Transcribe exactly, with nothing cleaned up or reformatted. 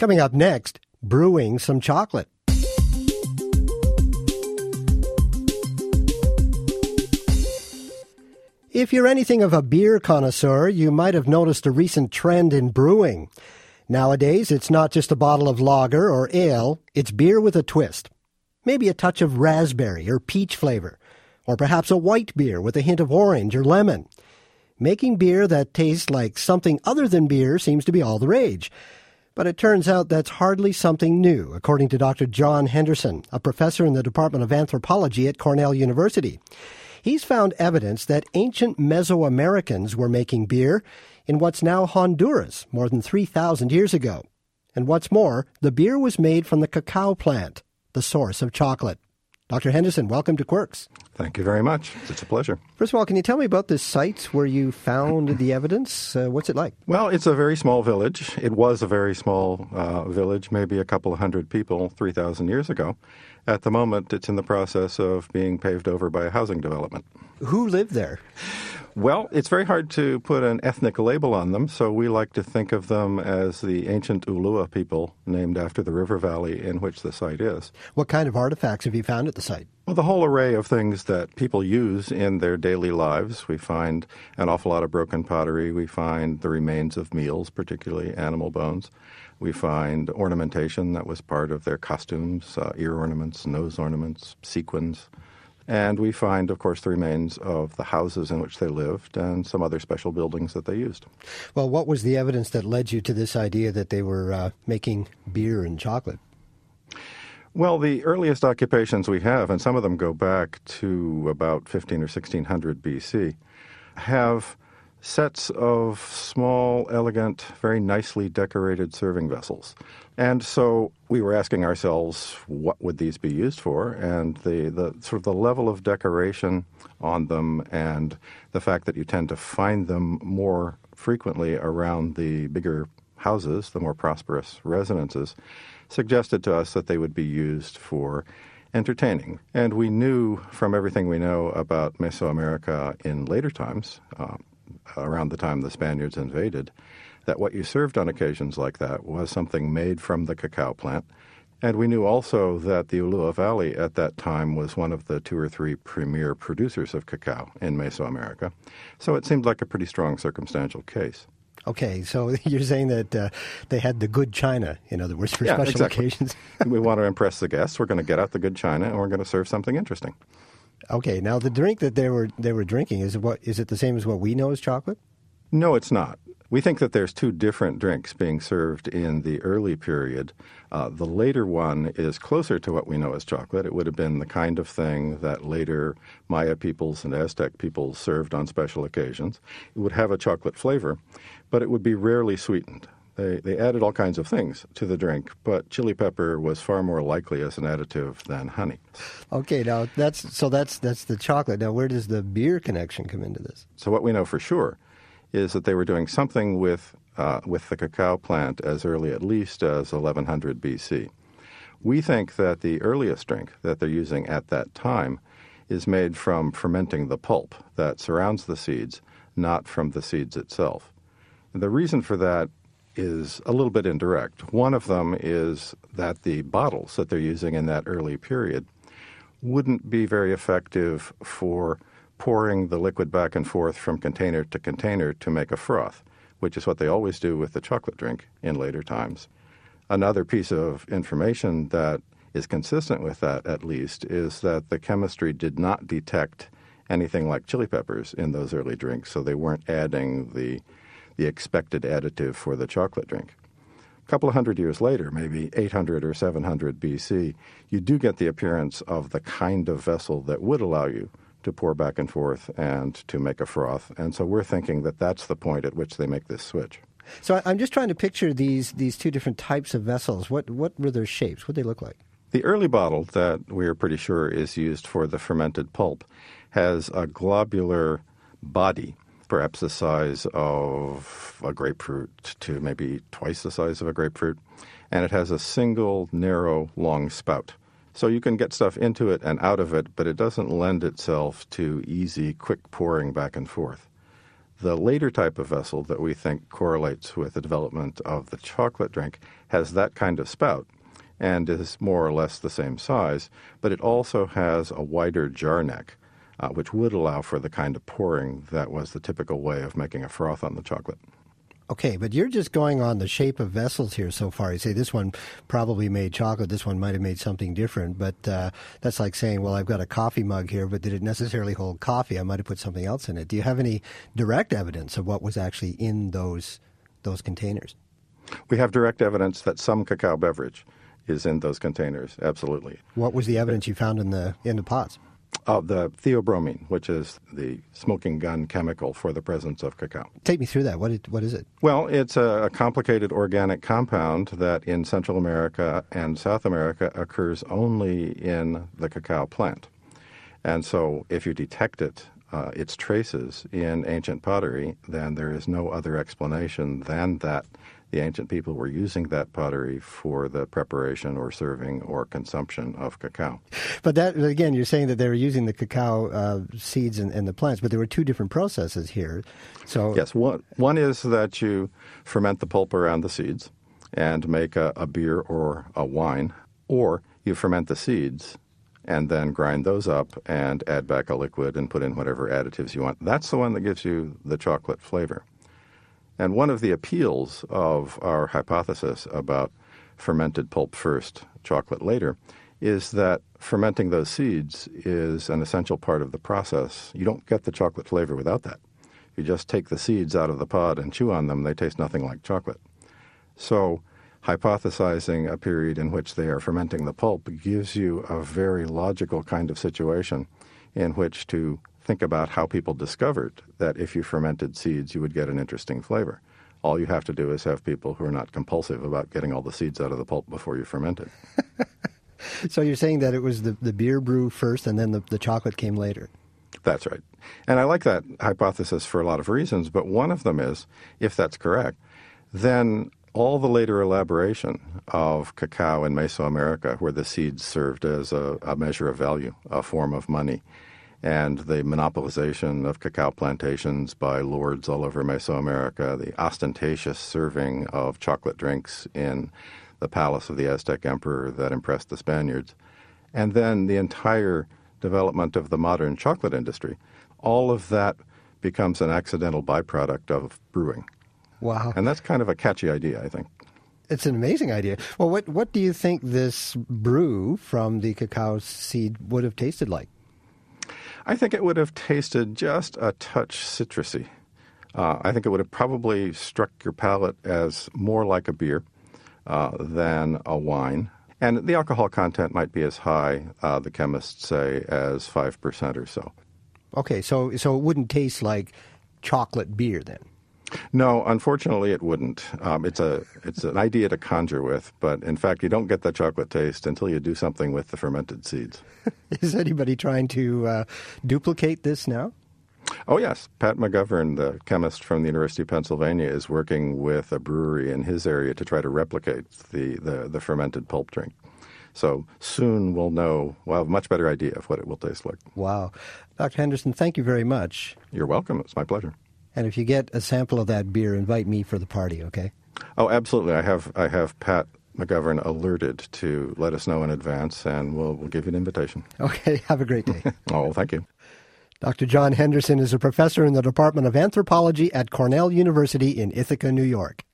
Coming up next, brewing some chocolate. If you're anything of a beer connoisseur, you might have noticed a recent trend in brewing. Nowadays, it's not just a bottle of lager or ale, it's beer with a twist. Maybe a touch of raspberry or peach flavor, or perhaps a white beer with a hint of orange or lemon. Making beer that tastes like something other than beer seems to be all the rage. But it turns out that's hardly something new, according to Doctor John Henderson, a professor in the Department of Anthropology at Cornell University. He's found evidence that ancient Mesoamericans were making beer in what's now Honduras more than three thousand years ago. And what's more, the beer was made from the cacao plant, the source of chocolate. Doctor Henderson, welcome to Quirks. Thank you very much. It's a pleasure. First of all, can you tell me about this site where you found the evidence? Uh, what's it like? Well, it's a very small village. It was a very small uh, village, maybe a couple of hundred people three thousand years ago. At the moment, it's in the process of being paved over by a housing development. Who lived there? Well, it's very hard to put an ethnic label on them, so we like to think of them as the ancient Ulua people, named after the river valley in which the site is. What kind of artifacts have you found at the site? Well, the whole array of things that people use in their daily lives. We find an awful lot of broken pottery. We find the remains of meals, particularly animal bones. We find ornamentation that was part of their costumes, uh, ear ornaments, nose ornaments, sequins. And we find, of course, the remains of the houses in which they lived and some other special buildings that they used. Well, what was the evidence that led you to this idea that they were uh, making beer and chocolate? Well, the earliest occupations we have, and some of them go back to about fifteen or sixteen hundred B C, have sets of small, elegant, very nicely decorated serving vessels. And so we were asking ourselves, what would these be used for? And the, the sort of the level of decoration on them and the fact that you tend to find them more frequently around the bigger houses, the more prosperous residences, suggested to us that they would be used for entertaining. And we knew from everything we know about Mesoamerica in later times, uh, around the time the Spaniards invaded, that what you served on occasions like that was something made from the cacao plant. And we knew also that the Ulua Valley at that time was one of the two or three premier producers of cacao in Mesoamerica. So it seemed like a pretty strong circumstantial case. Okay, so you're saying that uh, they had the good china, in other words, for yeah, special exactly. occasions. We want to impress the guests. We're going to get out the good china, and we're going to serve something interesting. Okay, now the drink that they were they were drinking, is it what is it the same as what we know as chocolate? No, it's not. We think that there's two different drinks being served in the early period. Uh, the later one is closer to what we know as chocolate. It would have been the kind of thing that later Maya peoples and Aztec peoples served on special occasions. It would have a chocolate flavor, but it would be rarely sweetened. They, they added all kinds of things to the drink, but chili pepper was far more likely as an additive than honey. Okay, now that's so that's that's the chocolate. Now, where does the beer connection come into this? So what we know for sure is that they were doing something with uh, with the cacao plant as early at least as eleven hundred B C. We think that the earliest drink that they're using at that time is made from fermenting the pulp that surrounds the seeds, not from the seeds itself. And the reason for that is a little bit indirect. One of them is that the bottles that they're using in that early period wouldn't be very effective for pouring the liquid back and forth from container to container to make a froth, which is what they always do with the chocolate drink in later times. Another piece of information that is consistent with that, at least, is that the chemistry did not detect anything like chili peppers in those early drinks, so they weren't adding the the expected additive for the chocolate drink. A couple of hundred years later, maybe eight hundred or seven hundred B C, you do get the appearance of the kind of vessel that would allow you to pour back and forth and to make a froth. And so we're thinking that that's the point at which they make this switch. So I- I'm just trying to picture these these two different types of vessels. What what were their shapes? What did they look like? The early bottle that we're pretty sure is used for the fermented pulp has a globular body, perhaps the size of a grapefruit to maybe twice the size of a grapefruit, and it has a single, narrow, long spout. So you can get stuff into it and out of it, but it doesn't lend itself to easy, quick pouring back and forth. The later type of vessel that we think correlates with the development of the chocolate drink has that kind of spout and is more or less the same size, but it also has a wider jar neck, uh, which would allow for the kind of pouring that was the typical way of making a froth on the chocolate. Okay, but you're just going on the shape of vessels here so far. You say this one probably made chocolate, this one might have made something different, but uh, that's like saying, well, I've got a coffee mug here, but did it necessarily hold coffee? I might have put something else in it. Do you have any direct evidence of what was actually in those those containers? We have direct evidence that some cacao beverage is in those containers, absolutely. What was the evidence you found in the in the pots? Of the theobromine, which is the smoking gun chemical for the presence of cacao. Take me through that. What it, what is it? Well, it's a, a complicated organic compound that in Central America and South America occurs only in the cacao plant. And so if you detect it, uh, its traces in ancient pottery, then there is no other explanation than that the ancient people were using that pottery for the preparation or serving or consumption of cacao. But that, again, you're saying that they were using the cacao uh, seeds and, and the plants, but there were two different processes here. So yes, one, one is that you ferment the pulp around the seeds and make a, a beer or a wine, or you ferment the seeds and then grind those up and add back a liquid and put in whatever additives you want. That's the one that gives you the chocolate flavor. And one of the appeals of our hypothesis about fermented pulp first, chocolate later, is that fermenting those seeds is an essential part of the process. You don't get the chocolate flavor without that. You just take the seeds out of the pod and chew on them, they taste nothing like chocolate. So hypothesizing a period in which they are fermenting the pulp gives you a very logical kind of situation in which to think about how people discovered that if you fermented seeds, you would get an interesting flavor. All you have to do is have people who are not compulsive about getting all the seeds out of the pulp before you ferment it. So you're saying that it was the, the beer brew first and then the, the chocolate came later? That's right. And I like that hypothesis for a lot of reasons, but one of them is, if that's correct, then all the later elaboration of cacao in Mesoamerica, where the seeds served as a, a measure of value, a form of money, and the monopolization of cacao plantations by lords all over Mesoamerica, the ostentatious serving of chocolate drinks in the palace of the Aztec emperor that impressed the Spaniards, and then the entire development of the modern chocolate industry, all of that becomes an accidental byproduct of brewing. Wow. And that's kind of a catchy idea, I think. It's an amazing idea. Well, what, what do you think this brew from the cacao seed would have tasted like? I think it would have tasted just a touch citrusy. Uh, I think it would have probably struck your palate as more like a beer uh, than a wine. And the alcohol content might be as high, uh, the chemists say, as five percent or so. Okay, so so it wouldn't taste like chocolate beer then? No, unfortunately, it wouldn't. Um, it's a it's an idea to conjure with, but in fact, you don't get the chocolate taste until you do something with the fermented seeds. Is anybody trying to uh, duplicate this now? Oh, yes. Pat McGovern, the chemist from the University of Pennsylvania, is working with a brewery in his area to try to replicate the, the, the fermented pulp drink. So soon we'll know, we'll have a much better idea of what it will taste like. Wow. Doctor Henderson, thank you very much. You're welcome. It's my pleasure. And if you get a sample of that beer, invite me for the party, okay? Oh, absolutely. I have I have Pat McGovern alerted to let us know in advance, and we'll we'll give you an invitation. Okay. Have a great day. Oh, thank you. Doctor John Henderson is a professor in the Department of Anthropology at Cornell University in Ithaca, New York.